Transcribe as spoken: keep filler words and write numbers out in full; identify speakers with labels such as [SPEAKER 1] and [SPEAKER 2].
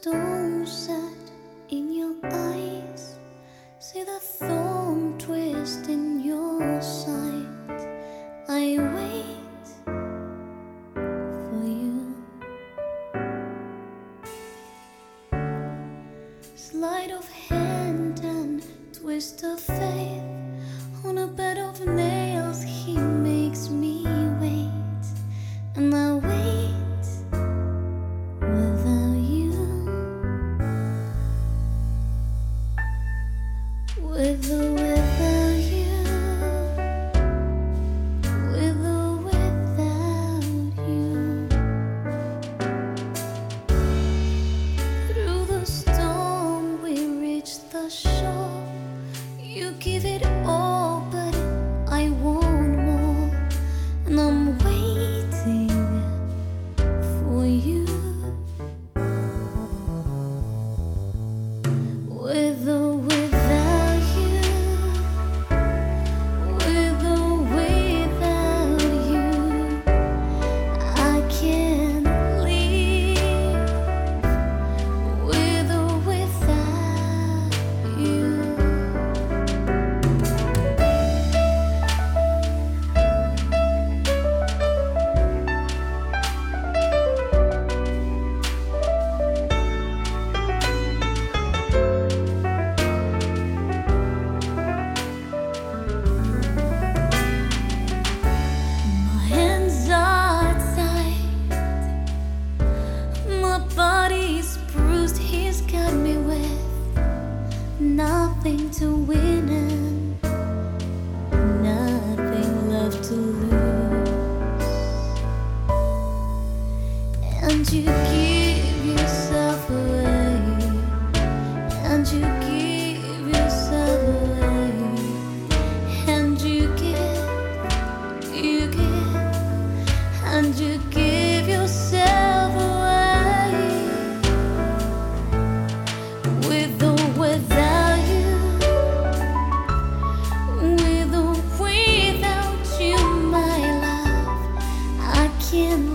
[SPEAKER 1] stone set in your eyes, see the thorn twist in your side. I wait for you. Sleight of hand and twist of faith, on a bed of nails he makes me wait, and I wait without you. With or without you, with or without you. Through the storm we reach the shore. You give it all, but I want more, and I'm waiting for you. With or without you, with or without you, I can't live. With or without you. Body's bruised, he's got me with nothing to win and nothing left to lose. And you give yourself away, and you give yourself away, and you give, you give, and you give yourself away. With or without you, with or without you, my love, I can't